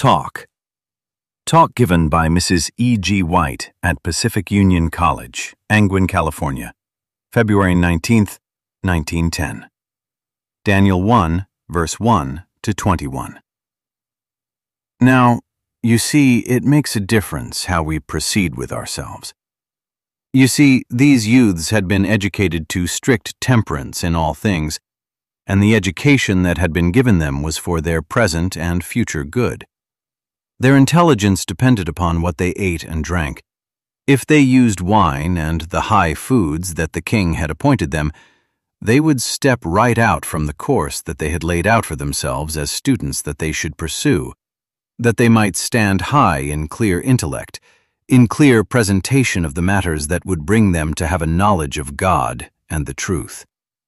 Talk. Talk given by Mrs. E. G. White at Pacific Union College, Angwin, California, February 19, 1910. Daniel 1, verse 1 to 21. Now, you see, it makes a difference how we proceed with ourselves. You see, these youths had been educated to strict temperance in all things, and the education that had been given them was for their present and future good. Their intelligence depended upon what they ate and drank. If they used wine and the high foods that the king had appointed them, they would step right out from the course that they had laid out for themselves as students that they should pursue, that they might stand high in clear intellect, in clear presentation of the matters that would bring them to have a knowledge of God and the truth.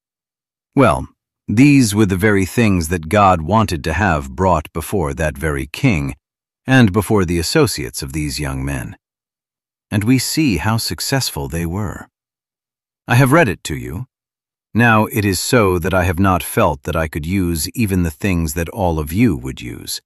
Well, these were the very things that God wanted to have brought before that very king, and before the associates of these young men. And we see how successful they were. I have read it to you. Now it is so that I have not felt that I could use even the things that all of you would use.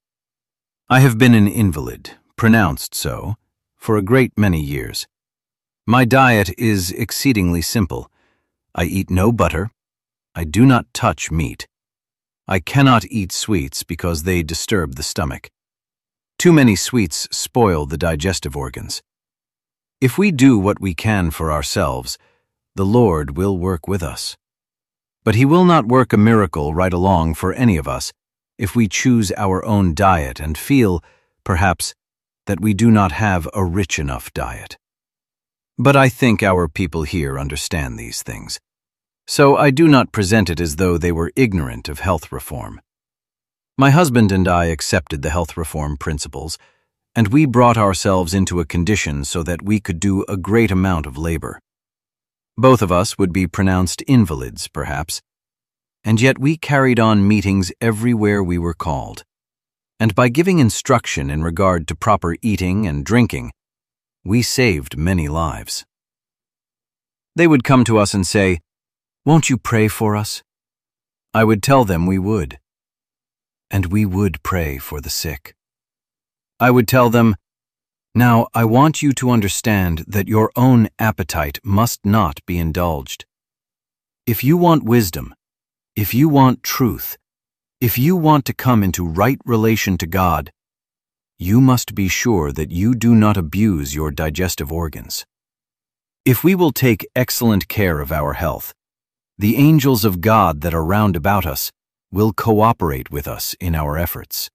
I have been an invalid, pronounced so, for a great many years. My diet is exceedingly simple. I eat no butter. I do not touch meat. I cannot eat sweets because they disturb the stomach. Too many sweets spoil the digestive organs. If we do what we can for ourselves, the Lord will work with us. But He will not work a miracle right along for any of us if we choose our own diet and feel, perhaps, that we do not have a rich enough diet. But I think our people here understand these things, so I do not present it as though they were ignorant of health reform. My husband and I accepted the health reform principles, and we brought ourselves into a condition so that we could do a great amount of labor. Both of us would be pronounced invalids, perhaps, and yet we carried on meetings everywhere we were called, and by giving instruction in regard to proper eating and drinking, we saved many lives. They would come to us and say, "Won't you pray for us?" I would tell them we would. And we would pray for the sick. I would tell them, "Now I want you to understand that your own appetite must not be indulged. If you want wisdom, if you want truth, if you want to come into right relation to God, you must be sure that you do not abuse your digestive organs. If we will take excellent care of our health, the angels of God that are round about us will cooperate with us in our efforts.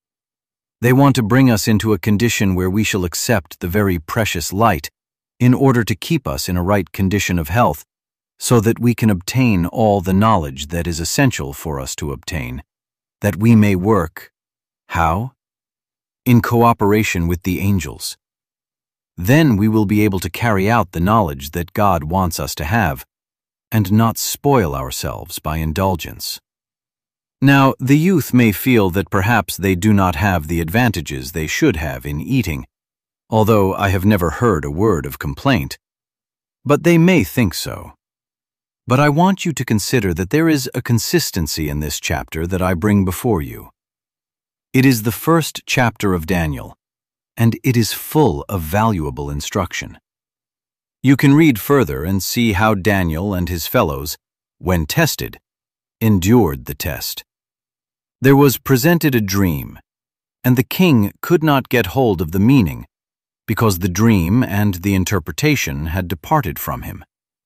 They want to bring us into a condition where we shall accept the very precious light in order to keep us in a right condition of health so that we can obtain all the knowledge that is essential for us to obtain, that we may work. How? In cooperation with the angels. Then we will be able to carry out the knowledge that God wants us to have and not spoil ourselves by indulgence. Now, the youth may feel that perhaps they do not have the advantages they should have in eating, although I have never heard a word of complaint. But they may think so. But I want you to consider that there is a consistency in this chapter that I bring before you. It is the first chapter of Daniel, and it is full of valuable instruction. You can read further and see how Daniel and his fellows, when tested, endured the test. There was presented a dream, and the king could not get hold of the meaning, because the dream and the interpretation had departed from him.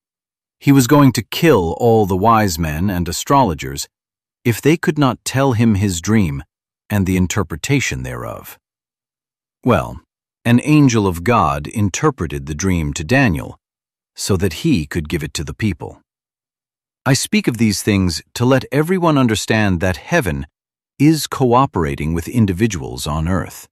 He was going to kill all the wise men and astrologers if they could not tell him his dream and the interpretation thereof. Well, an angel of God interpreted the dream to Daniel, so that he could give it to the people. I speak of these things to let everyone understand that heaven is cooperating with individuals on earth.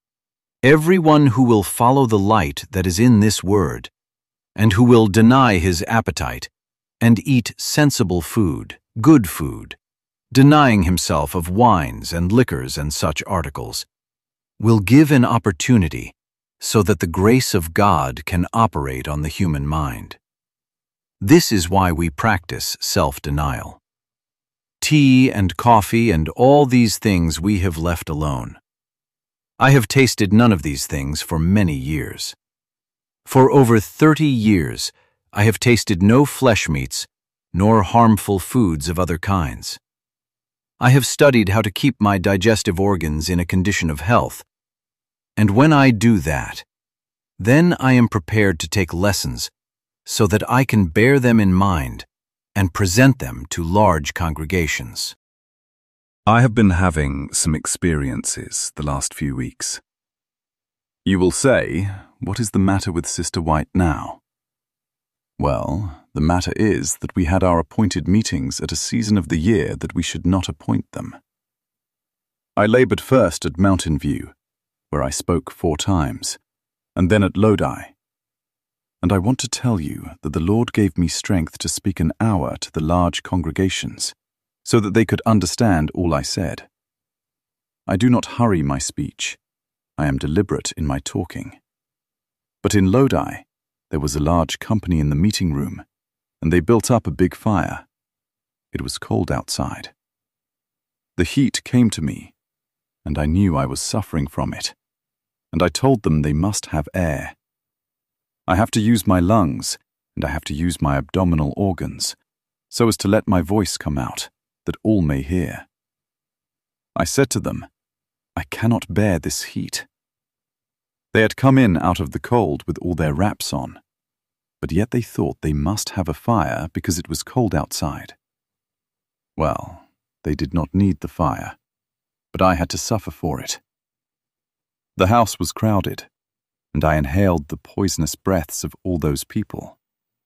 Everyone who will follow the light that is in this word, and who will deny his appetite and eat sensible food, good food, denying himself of wines and liquors and such articles, will give an opportunity so that the grace of God can operate on the human mind. This is why we practice self-denial. Tea and coffee and all these things we have left alone. I have tasted none of these things for many years. For over 30 years, I have tasted no flesh meats, nor harmful foods of other kinds. I have studied how to keep my digestive organs in a condition of health, and when I do that, then I am prepared to take lessons so that I can bear them in mind and present them to large congregations. I have been having some experiences the last few weeks. You will say, what is the matter with Sister White now? Well, the matter is that we had our appointed meetings at a season of the year that we should not appoint them. I labored first at Mountain View, where I spoke 4 times, and then at Lodi. And I want to tell you that the Lord gave me strength to speak an hour to the large congregations, so that they could understand all I said. I do not hurry my speech. I am deliberate in my talking. But in Lodi, there was a large company in the meeting room, and they built up a big fire. It was cold outside. The heat came to me, and I knew I was suffering from it, and I told them they must have air. I have to use my lungs, and I have to use my abdominal organs, so as to let my voice come out, that all may hear. I said to them, I cannot bear this heat. They had come in out of the cold with all their wraps on, but yet they thought they must have a fire because it was cold outside. Well, they did not need the fire, but I had to suffer for it. The house was crowded, and I inhaled the poisonous breaths of all those people.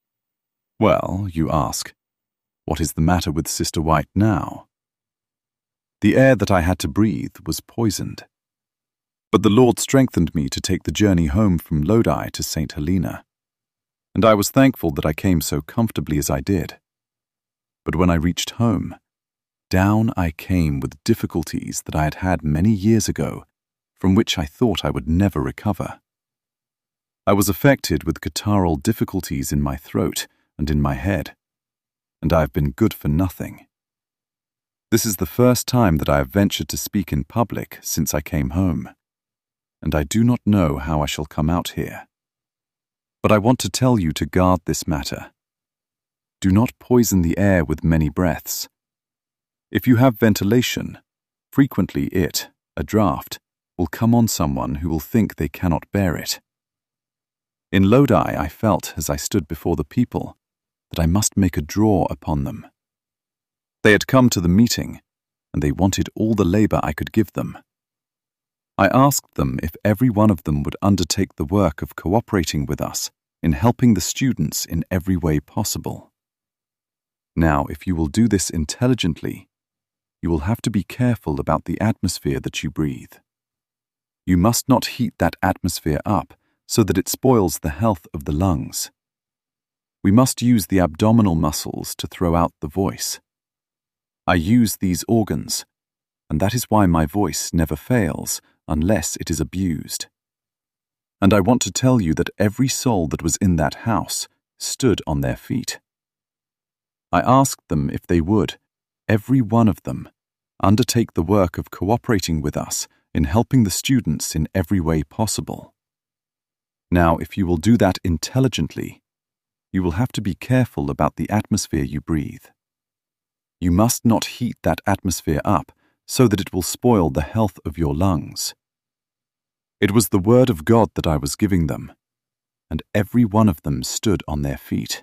Well, you ask, what is the matter with Sister White now? The air that I had to breathe was poisoned. But the Lord strengthened me to take the journey home from Lodi to St. Helena, and I was thankful that I came so comfortably as I did. But when I reached home, down I came with difficulties that I had had many years ago, from which I thought I would never recover. I was affected with catarrhal difficulties in my throat and in my head, and I have been good for nothing. This is the first time that I have ventured to speak in public since I came home, and I do not know how I shall come out here. But I want to tell you to guard this matter. Do not poison the air with many breaths. If you have ventilation, frequently it, a draught, will come on someone who will think they cannot bear it. In Lodi I felt, as I stood before the people, that I must make a draw upon them. They had come to the meeting, and they wanted all the labor I could give them. I asked them if every one of them would undertake the work of cooperating with us in helping the students in every way possible. Now, if you will do this intelligently, you will have to be careful about the atmosphere that you breathe. You must not heat that atmosphere up so that it spoils the health of the lungs. We must use the abdominal muscles to throw out the voice. I use these organs, and that is why my voice never fails unless it is abused. And I want to tell you that every soul that was in that house stood on their feet. I asked them if they would, every one of them, undertake the work of cooperating with us in helping the students in every way possible. Now, if you will do that intelligently, you will have to be careful about the atmosphere you breathe. You must not heat that atmosphere up so that it will spoil the health of your lungs. It was the word of God that I was giving them, and every one of them stood on their feet.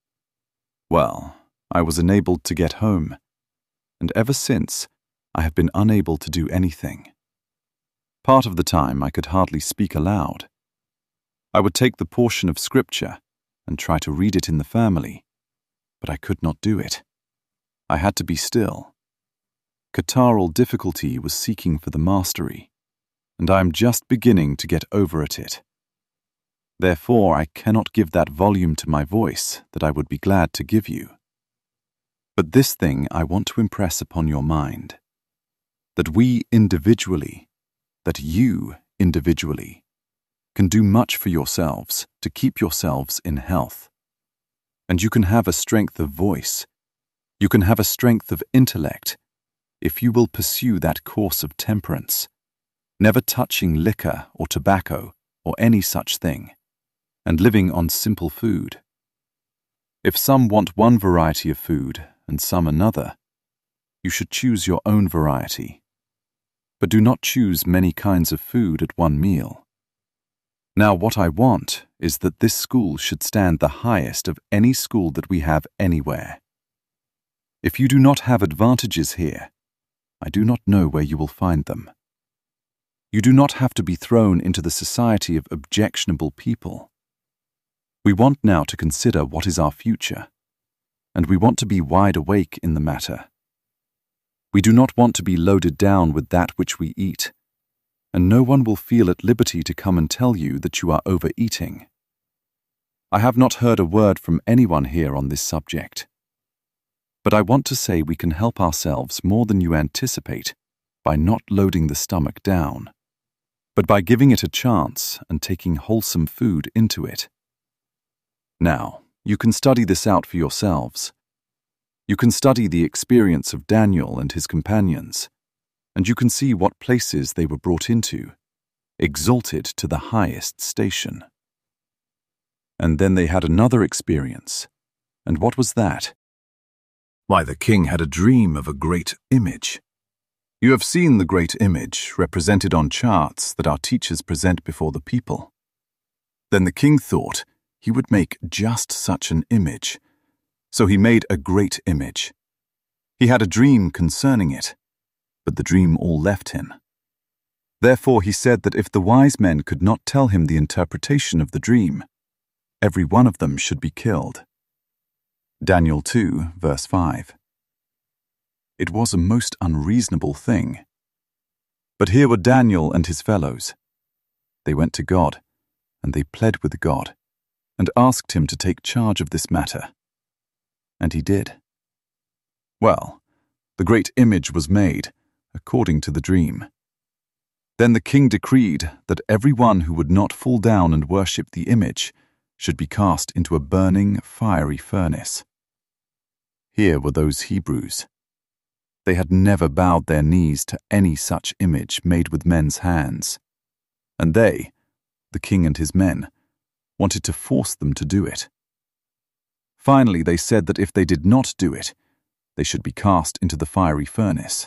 Well, I was enabled to get home, and ever since I have been unable to do anything. Part of the time I could hardly speak aloud. I would take the portion of Scripture and try to read it in the family, but I could not do it. I had to be still. Catarrhal difficulty was seeking for the mastery, and I am just beginning to get over at it. Therefore, I cannot give that volume to my voice that I would be glad to give you. But this thing I want to impress upon your mind, that we individually, that you individually, can do much for yourselves to keep yourselves in health. And you can have a strength of voice, you can have a strength of intellect, if you will pursue that course of temperance, never touching liquor or tobacco or any such thing, and living on simple food. If some want one variety of food and some another, you should choose your own variety. But do not choose many kinds of food at one meal. Now what I want is that this school should stand the highest of any school that we have anywhere. If you do not have advantages here, I do not know where you will find them. You do not have to be thrown into the society of objectionable people. We want now to consider what is our future, and we want to be wide awake in the matter. We do not want to be loaded down with that which we eat, and no one will feel at liberty to come and tell you that you are overeating. I have not heard a word from anyone here on this subject. But I want to say we can help ourselves more than you anticipate by not loading the stomach down, but by giving it a chance and taking wholesome food into it. Now, you can study this out for yourselves. You can study the experience of Daniel and his companions, and you can see what places they were brought into, exalted to the highest station. And then they had another experience. And what was that? Why, the king had a dream of a great image. You have seen the great image represented on charts that our teachers present before the people. Then the king thought he would make just such an image. So he made a great image. He had a dream concerning it, but the dream all left him. Therefore he said that if the wise men could not tell him the interpretation of the dream, every one of them should be killed. Daniel 2, verse 5. It was a most unreasonable thing. But here were Daniel and his fellows. They went to God, and they pled with God, and asked him to take charge of this matter. And he did. Well, the great image was made, according to the dream. Then the king decreed that every one who would not fall down and worship the image should be cast into a burning, fiery furnace. Here were those Hebrews. They had never bowed their knees to any such image made with men's hands, and they, the king and his men, wanted to force them to do it. Finally, they said that if they did not do it, they should be cast into the fiery furnace.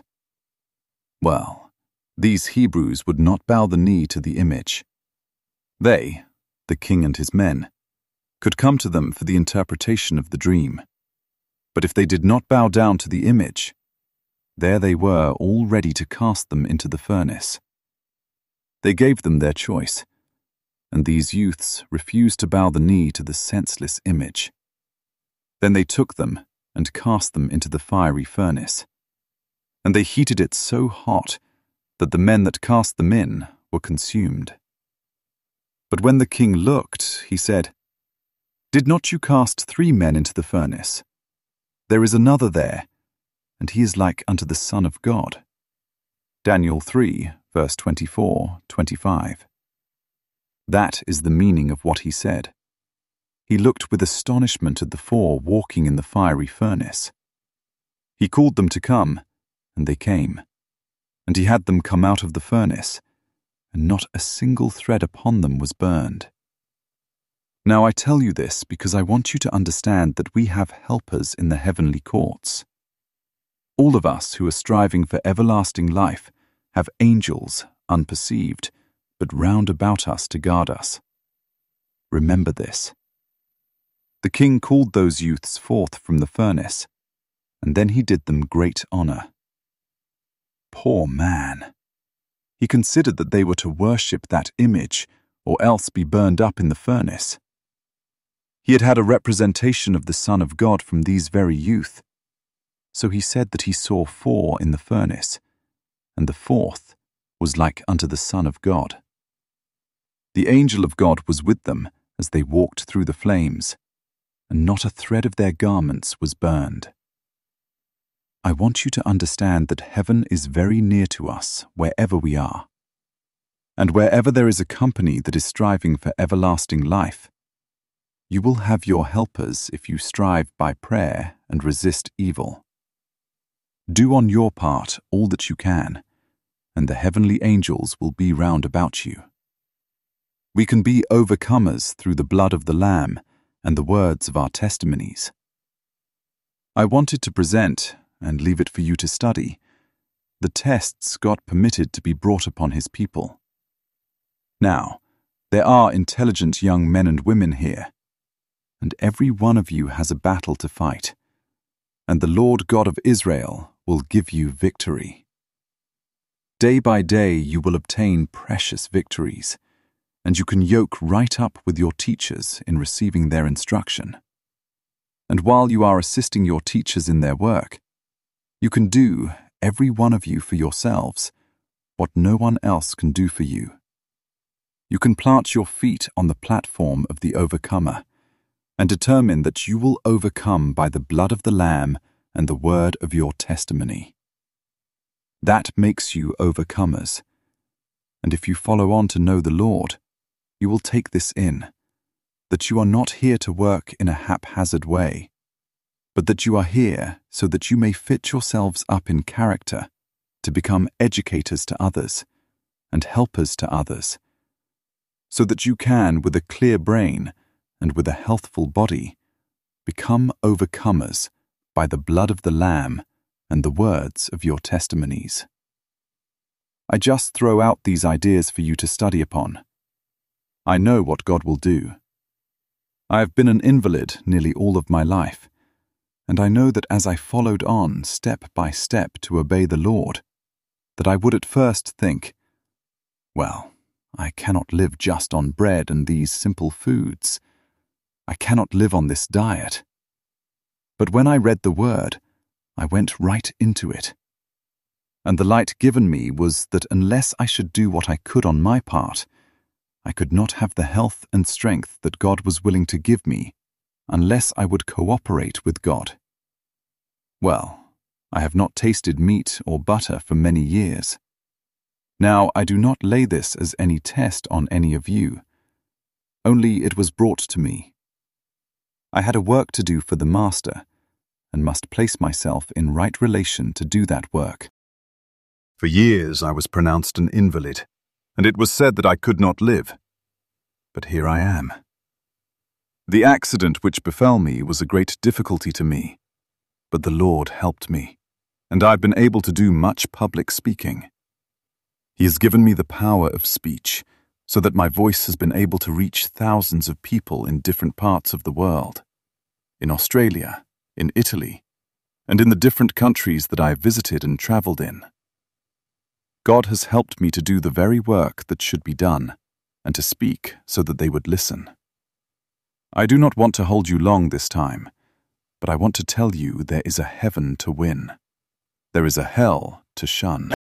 Well, these Hebrews would not bow the knee to the image. They, the king and his men, could come to them for the interpretation of the dream. But if they did not bow down to the image, there they were all ready to cast them into the furnace. They gave them their choice, and these youths refused to bow the knee to the senseless image. Then they took them and cast them into the fiery furnace. And they heated it so hot that the men that cast them in were consumed. But when the king looked, he said, "Did not you cast 3 men into the furnace? There is another there, and he is like unto the Son of God." Daniel 3, verse 24-25. That is the meaning of what he said. He looked with astonishment at the 4 walking in the fiery furnace. He called them to come, and they came. And he had them come out of the furnace, and not a single thread upon them was burned. Now I tell you this because I want you to understand that we have helpers in the heavenly courts. All of us who are striving for everlasting life have angels, unperceived, but round about us to guard us. Remember this. The king called those youths forth from the furnace, and then he did them great honor. Poor man! He considered that they were to worship that image, or else be burned up in the furnace. He had had a representation of the Son of God from these very youth. So he said that he saw 4 in the furnace, and the 4th was like unto the Son of God. The angel of God was with them as they walked through the flames, and not a thread of their garments was burned. I want you to understand that heaven is very near to us wherever we are. And wherever there is a company that is striving for everlasting life, you will have your helpers if you strive by prayer and resist evil. Do on your part all that you can, and the heavenly angels will be round about you. We can be overcomers through the blood of the Lamb and the words of our testimonies. I wanted to present, and leave it for you to study, the tests God permitted to be brought upon His people. Now, there are intelligent young men and women here, and every one of you has a battle to fight, and the Lord God of Israel will give you victory. Day by day you will obtain precious victories, and you can yoke right up with your teachers in receiving their instruction. And while you are assisting your teachers in their work, you can do, every one of you for yourselves, what no one else can do for you. You can plant your feet on the platform of the overcomer and determine that you will overcome by the blood of the Lamb and the word of your testimony. That makes you overcomers. And if you follow on to know the Lord, you will take this in, that you are not here to work in a haphazard way, but that you are here so that you may fit yourselves up in character to become educators to others and helpers to others, so that you can, with a clear brain and with a healthful body, become overcomers by the blood of the Lamb and the words of your testimonies. I just throw out these ideas for you to study upon. I know what God will do. I have been an invalid nearly all of my life, and I know that as I followed on step by step to obey the Lord, that I would at first think, well, I cannot live just on bread and these simple foods. I cannot live on this diet. But when I read the Word, I went right into it. And the light given me was that unless I should do what I could on my part, I could not have the health and strength that God was willing to give me unless I would cooperate with God. Well, I have not tasted meat or butter for many years. Now, I do not lay this as any test on any of you, only it was brought to me. I had a work to do for the Master, and must place myself in right relation to do that work. For years I was pronounced an invalid, and it was said that I could not live. But here I am. The accident which befell me was a great difficulty to me, but the Lord helped me, and I've been able to do much public speaking. He has given me the power of speech, so that my voice has been able to reach thousands of people in different parts of the world, in Australia, in Italy, and in the different countries that I have visited and traveled in. God has helped me to do the very work that should be done, and to speak so that they would listen. I do not want to hold you long this time, but I want to tell you there is a heaven to win. There is a hell to shun.